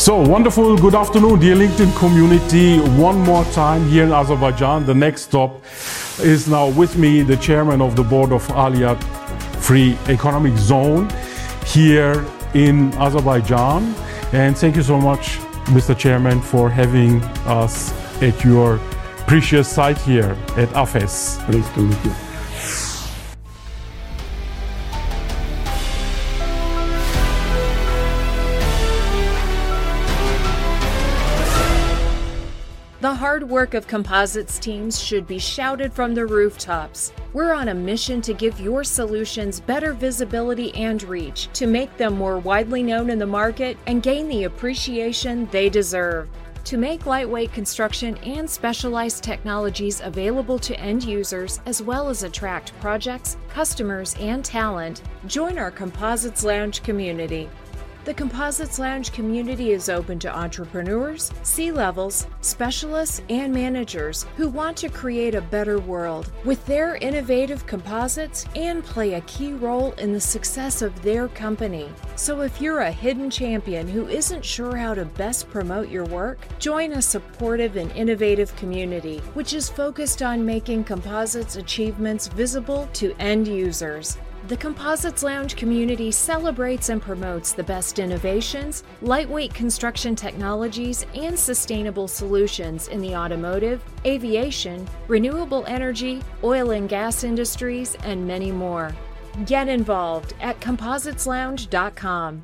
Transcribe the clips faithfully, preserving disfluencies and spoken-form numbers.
So wonderful, good afternoon, dear LinkedIn community. One more time here in Azerbaijan. The next stop is now with me, the chairman of the board of Aliyat Free Economic Zone here in Azerbaijan. And thank you so much, Mister Chairman, for having us at your precious site here at A F E S. Pleased to meet you. The hard work of Composites teams should be shouted from the rooftops. We're on a mission to give your solutions better visibility and reach, to make them more widely known in the market and gain the appreciation they deserve. To make lightweight construction and specialized technologies available to end users, as well as attract projects, customers, and talent, join our Composites Lounge community. The Composites Lounge community is open to entrepreneurs, C-levels, specialists, and managers who want to create a better world with their innovative composites and play a key role in the success of their company. So if you're a hidden champion who isn't sure how to best promote your work, join a supportive and innovative community, which is focused on making composites achievements visible to end users. The Composites Lounge community celebrates and promotes the best innovations, lightweight construction technologies, and sustainable solutions in the automotive, aviation, renewable energy, oil and gas industries, and many more. Get involved at composites lounge dot com.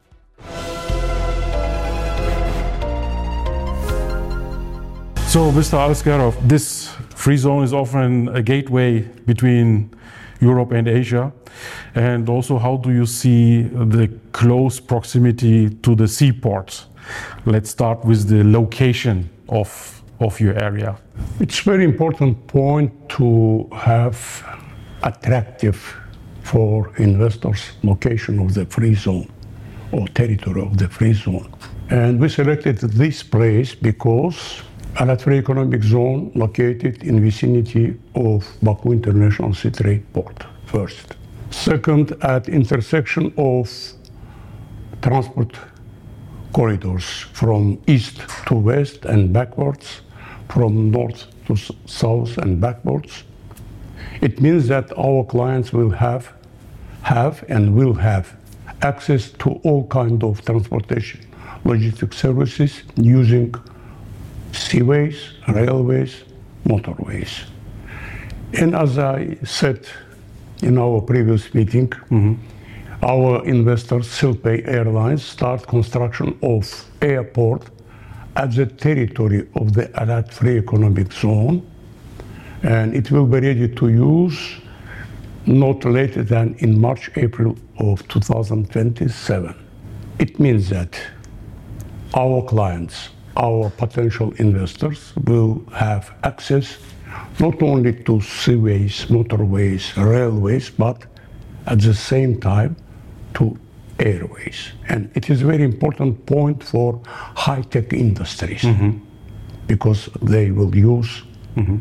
So, Mister Asgarov, this free zone is often a gateway between Europe and Asia. And also, how do you see the close proximity to the seaports? Let's start with the location of, of your area. It's a very important point to have attractive for investors location of the free zone or territory of the free zone. And we selected this place because Aliyat Free Economic Zone located in vicinity of Baku International Sea Trade Port, first. Second, at intersection of transport corridors from east to west and backwards, from north to south and backwards. It means that our clients will have, have and will have access to all kinds of transportation, logistics services using seaways, railways, motorways. And as I said in our previous meeting, mm-hmm. our investors, Silpay Airlines, start construction of airport at the territory of the Aliyat Free Economic Zone, and it will be ready to use not later than in March, April of two thousand twenty-seven. It means that our clients, our potential investors will have access not only to seaways, motorways, railways, but at the same time to airways. And it is a very important point for high-tech industries, mm-hmm. because they will use mm-hmm.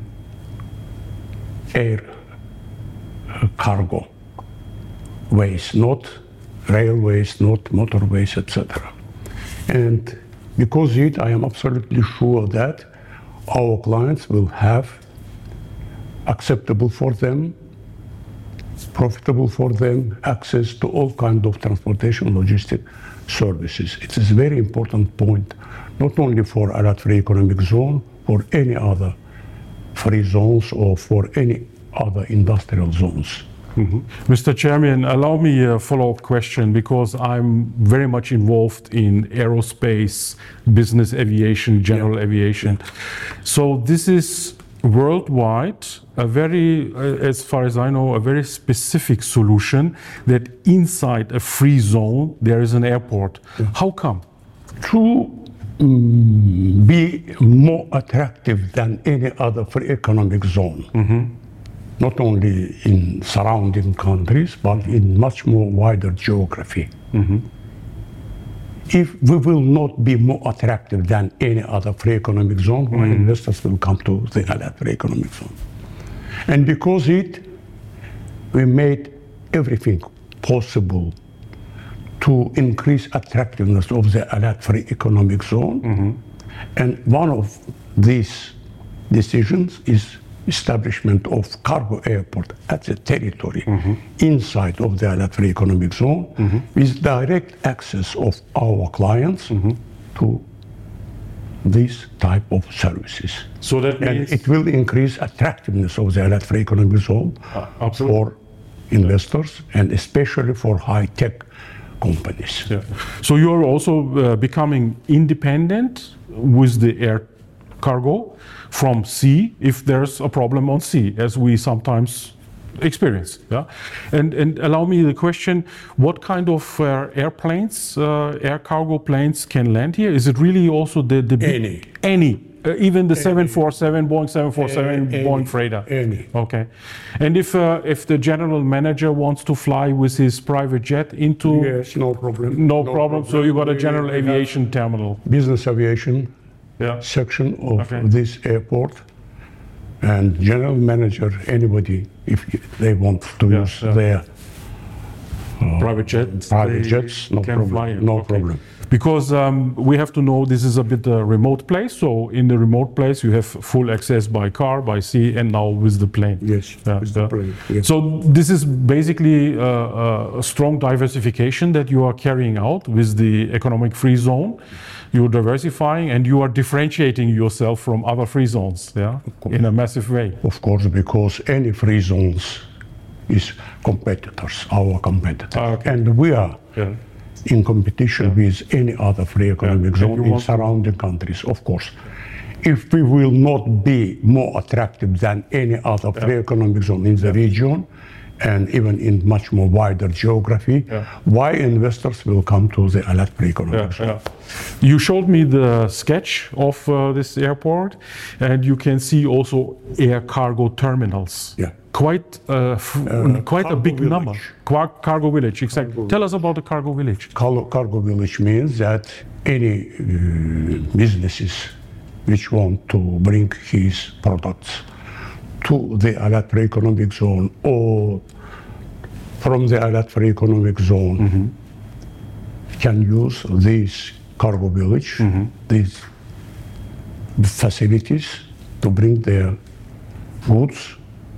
air uh, cargo ways, not railways, not motorways, et cetera. And because of it, I am absolutely sure that our clients will have acceptable for them, profitable for them, access to all kinds of transportation logistic services. It is a very important point, not only for Aliyat Free Economic Zone, for any other free zones or for any other industrial zones. Mm-hmm. Mister Chairman, allow me a follow-up question, because I'm very much involved in aerospace, business aviation, general yeah. aviation. Yeah. So this is worldwide a very, as far as I know, a very specific solution that inside a free zone there is an airport. Yeah. How come? To um, be more attractive than any other free economic zone. Mm-hmm. Not only in surrounding countries, but in much more wider geography. Mm-hmm. If we will not be more attractive than any other free economic zone, mm-hmm. investors will come to the Aliyat Free Economic Zone. And because it, we made everything possible to increase attractiveness of the Alat Free Economic Zone. Mm-hmm. And one of these decisions is establishment of cargo airport at the territory mm-hmm. inside of the Alat Free Economic Zone mm-hmm. with direct access of our clients mm-hmm. to this type of services. So that means... And it will increase attractiveness of the Alat Free Economic Zone uh, for investors yeah. and especially for high-tech companies. Yeah. So you're also uh, becoming independent with the air cargo from sea if there's a problem on sea, as we sometimes experience. Yeah? And, and allow me the question, what kind of uh, airplanes, uh, air cargo planes can land here? Is it really also the... the any. Any. Uh, even the any. seven forty-seven, Boeing seven forty-seven, any. Boeing freighter? Any. Okay. And if, uh, if the general manager wants to fly with his private jet into... Yes, no problem. No, no problem. problem. So you got a general we aviation terminal. Business aviation yeah. section of okay. this airport. And general manager, anybody, if they want to yeah, use yeah. their uh, private jets, private jets, no problem. No okay. problem. Because um, we have to know this is a bit a remote place. So in the remote place, you have full access by car, by sea, and now with the plane. Yes, yeah, with yeah. the plane. Yes. So this is basically uh, a strong diversification that you are carrying out with the economic free zone. You're diversifying and you are differentiating yourself from other free zones, yeah, in a massive way. Of course, because any free zones is competitors, our competitors, ah, okay. and we are yeah. in competition yeah. with any other free economic yeah. zone in surrounding countries, of course. If we will not be more attractive than any other yeah. free economic zone in the yeah. region, and even in much more wider geography, yeah. why investors will come to the Alat Free Economic Zone. Yeah, yeah. You showed me the sketch of uh, this airport, and you can see also air cargo terminals. Yeah. Quite, uh, uh, quite a big village. number. Car cargo village, exactly. Cargo Tell us about the cargo village. Cargo, cargo village means that any uh, businesses which want to bring his products to the Alat Free Economic Zone or from the Alat Free Economic Zone mm-hmm. can use this cargo village, mm-hmm. these facilities to bring their goods,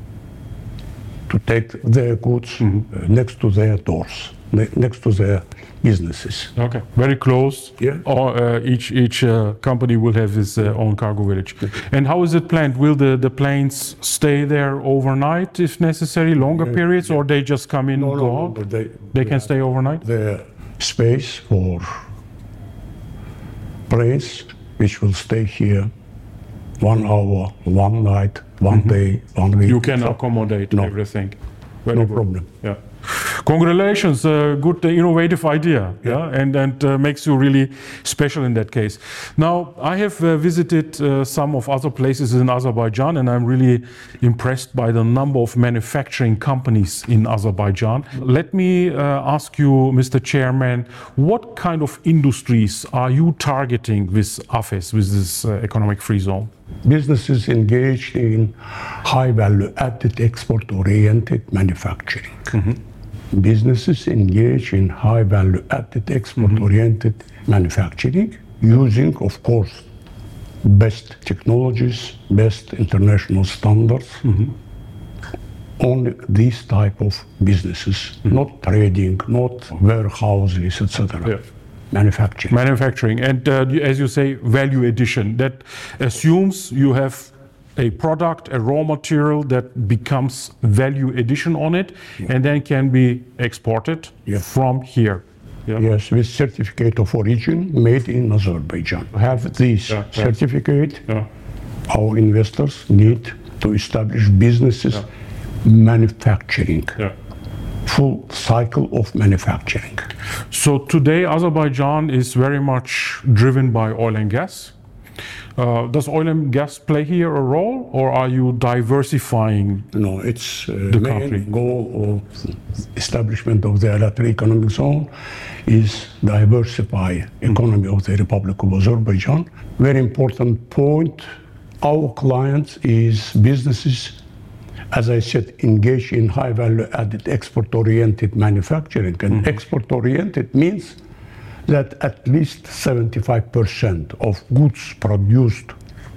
to take their goods mm-hmm. uh, next to their doors, ne next to their businesses. Okay, very close. Yeah. Or uh, each each uh, company will have its uh, own cargo village. And how is it planned? Will the, the planes stay there overnight if necessary, longer yeah. periods, or they just come in no, and go no, out? No, they, they, they can stay overnight? The space for planes which will stay here one hour, one night, one mm-hmm. day, one week. You can accommodate no. everything. Very no good. problem. Yeah. Congratulations, uh, good uh, innovative idea, yeah, yeah? and, and uh, makes you really special in that case. Now, I have uh, visited uh, some of other places in Azerbaijan, and I'm really impressed by the number of manufacturing companies in Azerbaijan. Let me uh, ask you, Mister Chairman, what kind of industries are you targeting with A F E Z, with this uh, economic free zone? Businesses engaged in high-value added export-oriented manufacturing. Mm-hmm. Businesses engaged in high-value added export-oriented mm-hmm. manufacturing, using, of course, best technologies, best international standards. Mm-hmm. Only these type of businesses, mm-hmm. not trading, not warehouses, et cetera. Yeah. Manufacturing. Manufacturing, and uh, as you say, value addition. That assumes you have a product, a raw material that becomes value addition on it, yeah. and then can be exported yeah. from here. Yeah. Yes, with certificate of origin made in Azerbaijan. To have this yeah, yeah. certificate, yeah. our investors need to establish businesses yeah. manufacturing. Yeah. Full cycle of manufacturing. So today Azerbaijan is very much driven by oil and gas. Uh, does oil and gas play here a role, or are you diversifying? No, it's uh, the main country. goal of establishment of the Alat Free Economic Zone is diversify economy mm. of the Republic of Azerbaijan. Very important point, our clients is businesses as I said, engage in high value added export-oriented manufacturing. And mm-hmm. export-oriented means that at least seventy-five percent of goods produced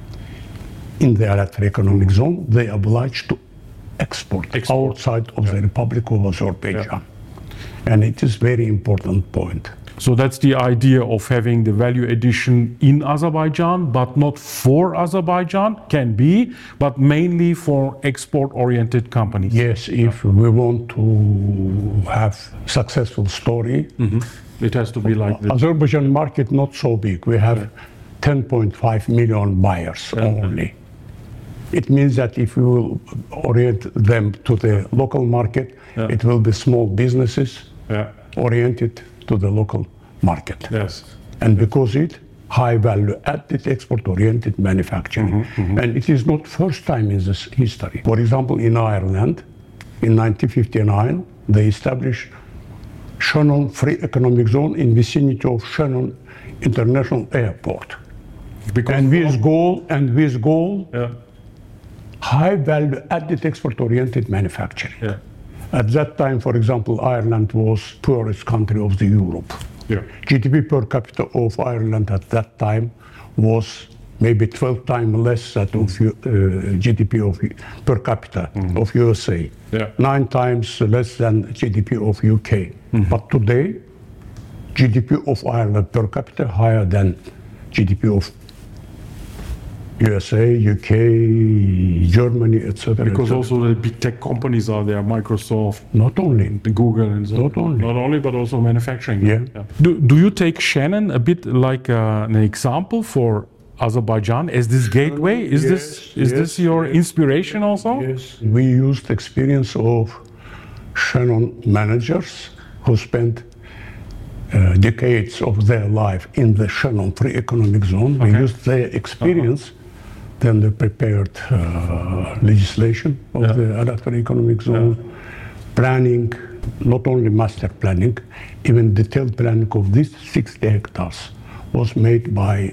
in the Alat Economic Zone, they are obliged to export, export. outside of yeah. the Republic of Azerbaijan. Yeah. And it is very important point. So that's the idea of having the value addition in Azerbaijan, but not for Azerbaijan, can be, but mainly for export-oriented companies. Yes, if yeah. we want to have successful story, mm-hmm. it has to be like this. Azerbaijan market not so big. We have okay. ten point five million buyers yeah. only. It means that if we will orient them to the local market, yeah. it will be small businesses yeah. oriented to the local market. Yes. And because it high value added export oriented manufacturing. Mm-hmm, mm-hmm. And it is not first time in this history. For example, in Ireland, in nineteen fifty-nine, they established Shannon Free Economic Zone in vicinity of Shannon International Airport. Because and with goal, and with goal, yeah. high value added export oriented manufacturing. Yeah. At that time, for example, Ireland was poorest country of the Europe. Yeah. G D P per capita of Ireland at that time was maybe twelve times less than mm. of uh, G D P of per capita mm. of U S A. Yeah. Nine times less than G D P of U K. Mm-hmm. But today, G D P of Ireland per capita higher than G D P of U S A, U K, Germany, et cetera. Because et also the big tech companies are there, Microsoft, not only the Google, and so not only, not only, but also manufacturing. Yeah. yeah. Do Do you take Shannon a bit like uh, an example for Azerbaijan as this gateway? Is yes, this is yes, this your yes. inspiration also? Yes. We used experience of Shannon managers who spent uh, decades of their life in the Shannon Free Economic Zone. Okay. We used their experience. Uh-huh. Then they prepared uh, legislation of yeah. the Alat Free Economic Zone, yeah. planning, not only master planning, even detailed planning of these sixty hectares was made by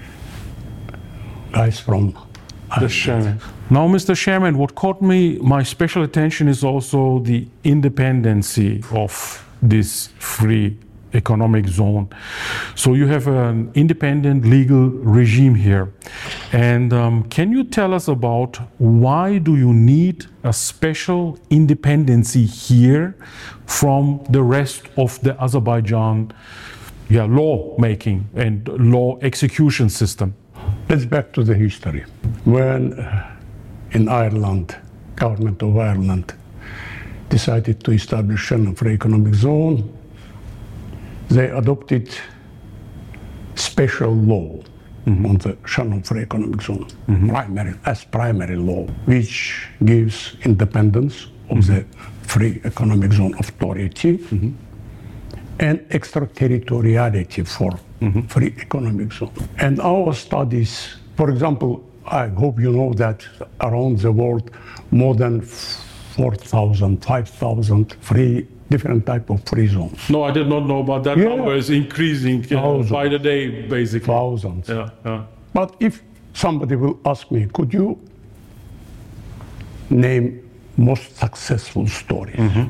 guys from the chairman. Now, Mister Chairman, what caught me, my special attention is also the independency of this free economic zone. So you have an independent legal regime here. And um, can you tell us about why do you need a special independency here from the rest of the Azerbaijan yeah, law making and law execution system? Let's back to the history. When uh, in Ireland, government of Ireland decided to establish Shannon Free Economic Zone, they adopted special law mm-hmm. on the Shannon Free Economic Zone, mm-hmm. primary, as primary law, which gives independence of mm-hmm. the Free Economic Zone authority mm-hmm. and extraterritoriality for mm-hmm. Free Economic Zone. And our studies, for example, I hope you know that around the world, more than four thousand, five thousand free different type of free zones. No, I did not know about that. Yeah. Number is increasing uh, by the day, basically. Thousands. Yeah, yeah. But if somebody will ask me, could you name most successful stories? Mm-hmm.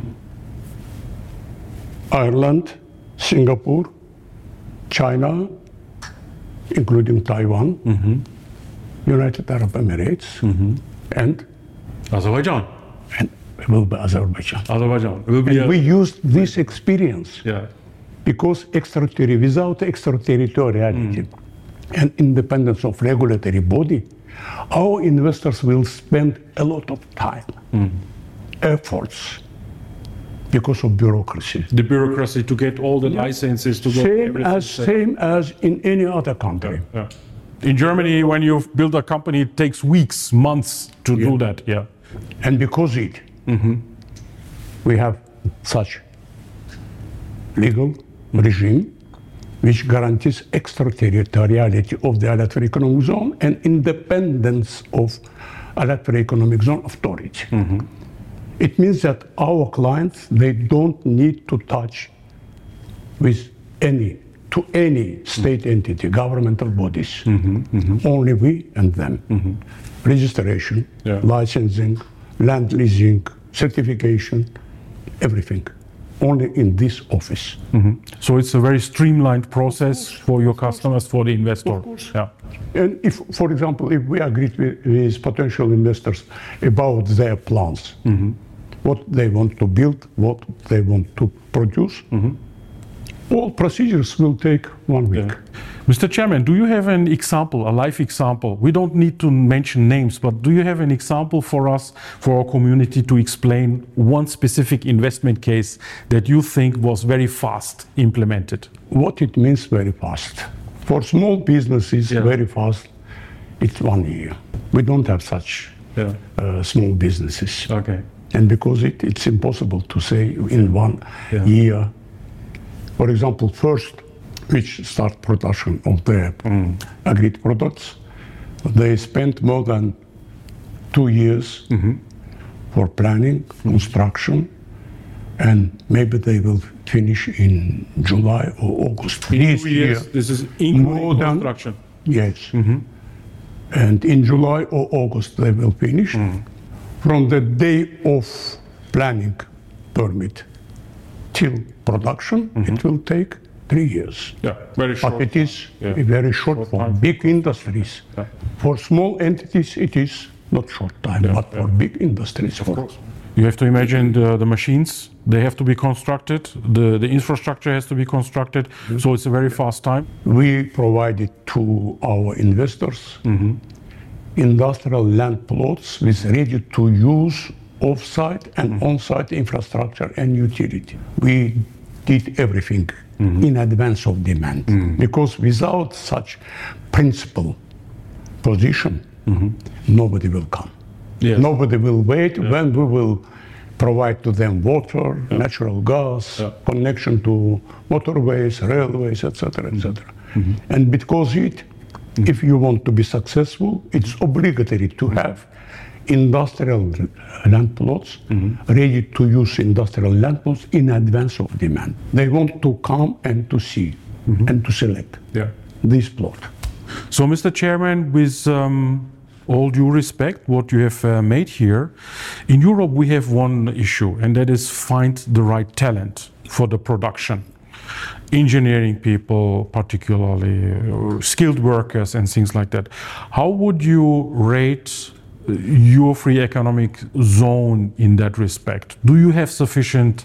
Ireland, Singapore, China, including Taiwan, mm-hmm. United Arab Emirates, mm-hmm. and Azerbaijan. And it will be Azerbaijan. Azerbaijan. It will be and a... we used this experience yeah. because extraterritorial, without extraterritoriality mm. and independence of regulatory body, our investors will spend a lot of time, mm. efforts, because of bureaucracy. The bureaucracy to get all the yeah. licenses to go. Same as same as in any other country. Yeah. Yeah. In Germany, when you build a company, it takes weeks, months to yeah. do that. Yeah. And because it, mm-hmm. we have such legal mm-hmm. regime which guarantees extraterritoriality of the Alat Free Economic Zone and independence of Alat Free Economic Zone authority. Mm-hmm. It means that our clients, they don't need to touch with any, to any state mm-hmm. entity, governmental bodies, mm-hmm. Mm-hmm. only we and them. Mm-hmm. Registration, yeah. licensing, land leasing, certification, everything. Only in this office. Mm-hmm. So it's a very streamlined process for your customers, for the investor. Of course. Yeah. And if, for example, if we agree with, with potential investors about their plans, mm-hmm. what they want to build, what they want to produce, mm-hmm. all procedures will take one week. Yeah. Mister Chairman, do you have an example, a live example? We don't need to mention names, but do you have an example for us, for our community, to explain one specific investment case that you think was very fast implemented? What it means very fast? For small businesses, yeah. very fast, it's one year. We don't have such yeah. uh, small businesses. Okay. And because it, it's impossible to say in one yeah. year. For example, first, which start production of their mm. agreed products, they spent more than two years mm-hmm. for planning, mm-hmm. construction, and maybe they will finish in July or August. In this two years, year, this is including construction. Than, yes. Mm-hmm. And in July or August they will finish. Mm. From the day of planning permit till production, mm-hmm. it will take three years. Yeah, very short. But it is yeah. a very short, short for time. Big industries. Yeah. For small entities, it is not short time, yeah, but yeah. for big industries, of course. You have to imagine the, the machines, they have to be constructed, the, the infrastructure has to be constructed, mm-hmm. so it's a very fast time. We provided to our investors mm-hmm. industrial land plots with ready-to-use off-site and mm-hmm. on-site infrastructure and utility. We did everything mm-hmm. in advance of demand, mm-hmm. because without such principal position, mm-hmm. nobody will come. Yes. Nobody will wait yeah. when we will provide to them water, yeah. natural gas, yeah. connection to motorways, railways, et cetera, et cetera. Mm-hmm. And because it, mm-hmm. if you want to be successful, it's obligatory to have industrial land plots, mm-hmm. ready to use industrial land plots in advance of demand. They want to come and to see mm-hmm. and to select yeah. this plot. So, Mister Chairman, with um, all due respect, what you have uh, made here, in Europe we have one issue, and that is find the right talent for the production. Engineering people, particularly uh, skilled workers and things like that. How would you rate your free economic zone in that respect? Do you have sufficient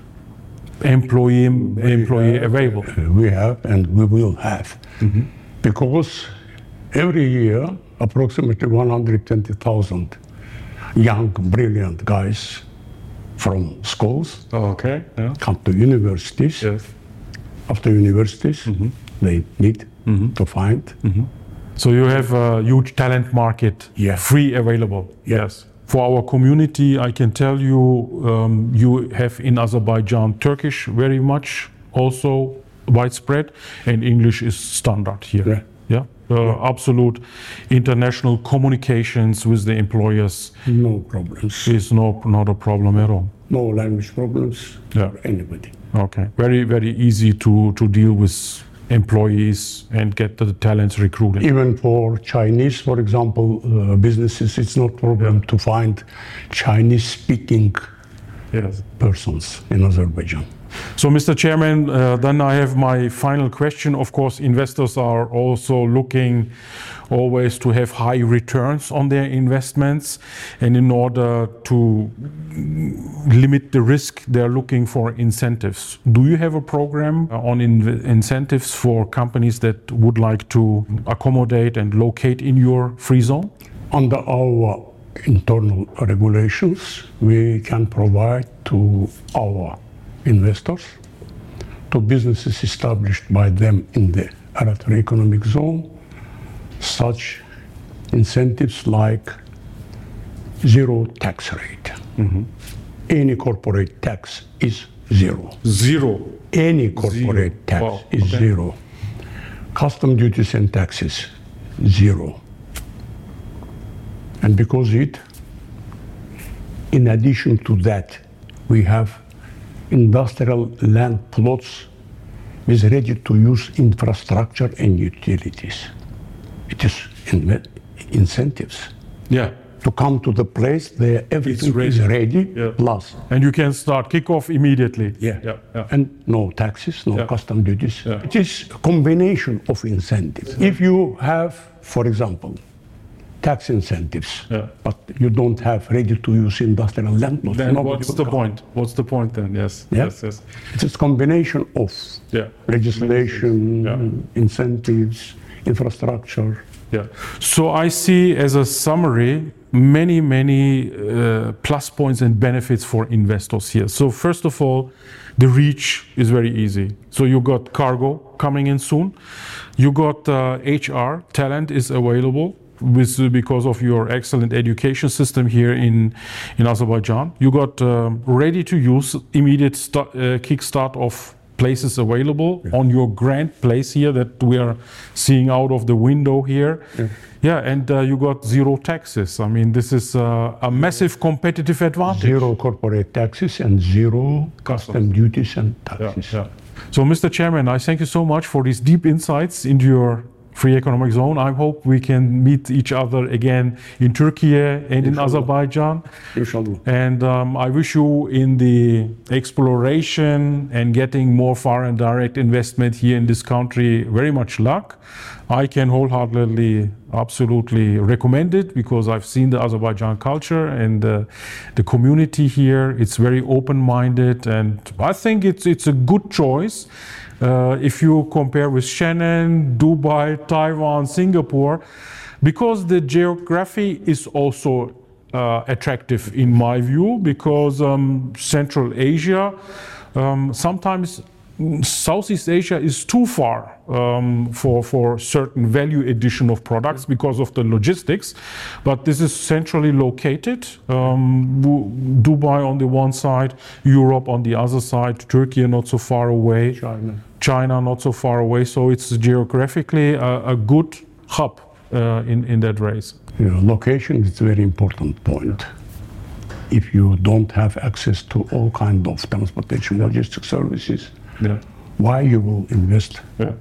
employee employee have, available? We have, and we will have, mm-hmm. because every year approximately one hundred twenty thousand young, brilliant guys from schools okay. yeah. come to universities. Yes. After universities, mm-hmm. they need mm-hmm. to find. Mm-hmm. So you have a huge talent market, yeah. free available. Yeah. Yes. For our community, I can tell you, um, you have in Azerbaijan Turkish very much also widespread, and English is standard here. Yeah. Yeah. Uh, yeah. Absolute international communications with the employers. No problems. Is no not a problem at all. No language problems yeah. for anybody. Okay. Very very easy to to deal with employees and get the talents recruited. Even for Chinese, for example, uh, businesses, it's not problem yeah. to find Chinese-speaking yes. persons in Azerbaijan. So, Mister Chairman, uh, then I have my final question. Of course, investors are also looking always to have high returns on their investments, and in order to limit the risk, they're looking for incentives. Do you have a program on in- incentives for companies that would like to accommodate and locate in your free zone? Under our internal regulations, we can provide to our investors, to businesses established by them in the Arab Economic Zone, such incentives like zero tax rate. Mm-hmm. Any corporate tax is zero. Zero? Any corporate zero. tax wow. is okay. zero. Custom duties and taxes, zero. And because it, in addition to that, we have industrial land plots with ready-to-use infrastructure and utilities. It is in- incentives. Yeah. to come to the place, there everything ready. is ready, Yeah. plus. And you can start kick off immediately. Yeah. Yeah, yeah. And no taxes, no Yeah. custom duties. Yeah. It is a combination of incentives. If you have, for example, tax incentives, Yeah. but you don't have ready-to-use industrial land plots, Then nobody what's will the come. point? What's the point then? Yes. Yeah. Yes, yes. It's a combination of Yeah. legislation, Yeah. incentives, infrastructure. Yeah. So I see as a summary many, many uh, plus points and benefits for investors here. So first of all, the reach is very easy. So you got cargo coming in soon. You got uh, H R, talent is available with, because of your excellent education system here in, in Azerbaijan. You got um, ready to use immediate start, uh, kickstart of places available yeah. on your grand place here that we are seeing out of the window here. Yeah, yeah and uh, you got zero taxes. I mean, this is uh, a massive competitive advantage. Zero corporate taxes and zero custom duties and taxes. Yeah, yeah. So, Mister Chairman, I thank you so much for these deep insights into your free economic zone. I hope we can meet each other again in Turkey and in Inshallah. Azerbaijan. Inshallah. And um, I wish you in the exploration and getting more foreign direct investment here in this country very much luck. I can wholeheartedly, absolutely recommend it because I've seen the Azerbaijan culture and uh, the community here. It's very open-minded, and I think it's it's a good choice. Uh, if you compare with Shenzhen, Dubai, Taiwan, Singapore, because the geography is also uh, attractive in my view, because um, Central Asia, um, sometimes Southeast Asia is too far um, for, for certain value addition of products because of the logistics, but this is centrally located. Um, Dubai on the one side, Europe on the other side, Turkey not so far away, China, China not so far away, so it's geographically a, a good hub uh, in, in that race. You know, location is a very important point. If you don't have access to all kinds of transportation logistics services, yeah. why you will invest yeah.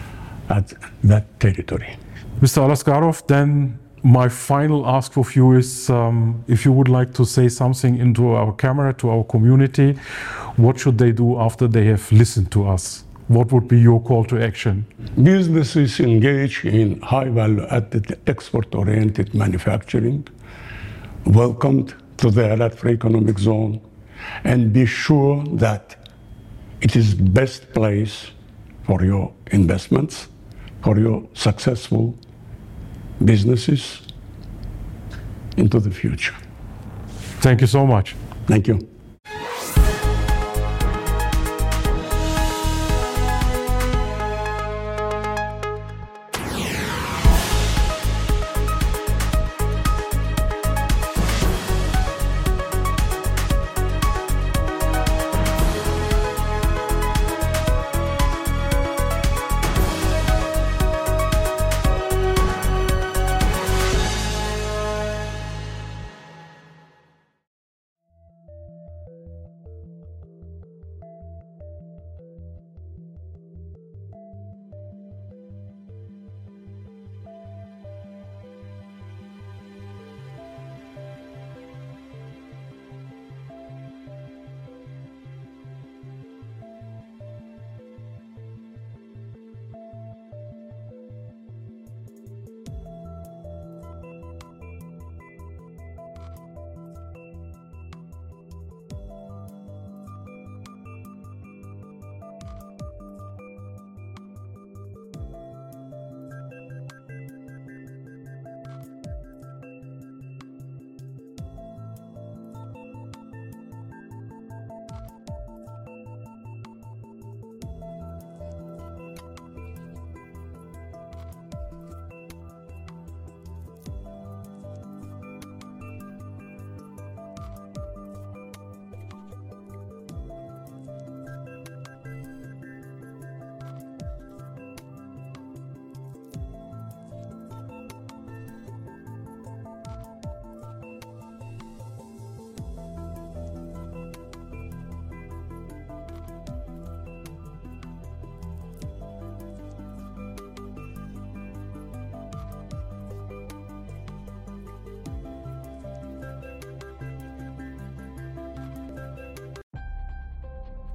at that territory? Mister Alasgarov, then my final ask of you is um, if you would like to say something into our camera, to our community, what should they do after they have listened to us? What would be your call to action? Businesses engage in high-value added export-oriented manufacturing, welcomed to the Alat Free Economic Zone, and be sure that it is the best place for your investments, for your successful businesses into the future. Thank you so much. Thank you.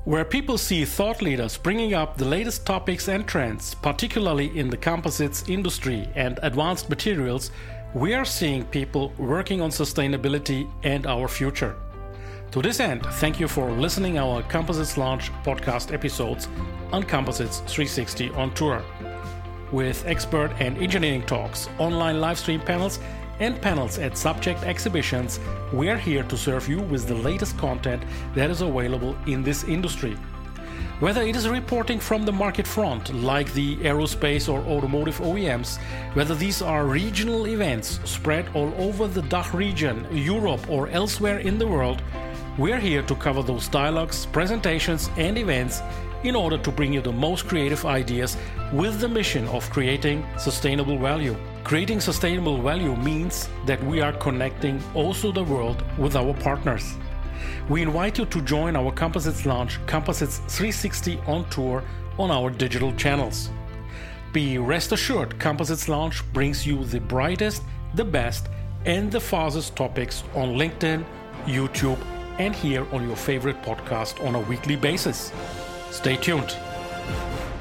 Where people see thought leaders bringing up the latest topics and trends, particularly in the composites industry and advanced materials, we are seeing people working on sustainability and our future. To this end, thank you for listening our Composites Launch podcast episodes on Composites three sixty on Tour. With expert and engineering talks, online live stream panels, and panels at subject exhibitions, we are here to serve you with the latest content that is available in this industry. Whether it is reporting from the market front, like the aerospace or automotive O E Ms, whether these are regional events spread all over the D A C H region, Europe, or elsewhere in the world, we are here to cover those dialogues, presentations, and events in order to bring you the most creative ideas with the mission of creating sustainable value. Creating sustainable value means that we are connecting also the world with our partners. We invite you to join our Composites Launch Composites three sixty on Tour on our digital channels. Be rest assured, Composites Launch brings you the brightest, the best, and the fastest topics on LinkedIn, YouTube, and here on your favorite podcast on a weekly basis. Stay tuned.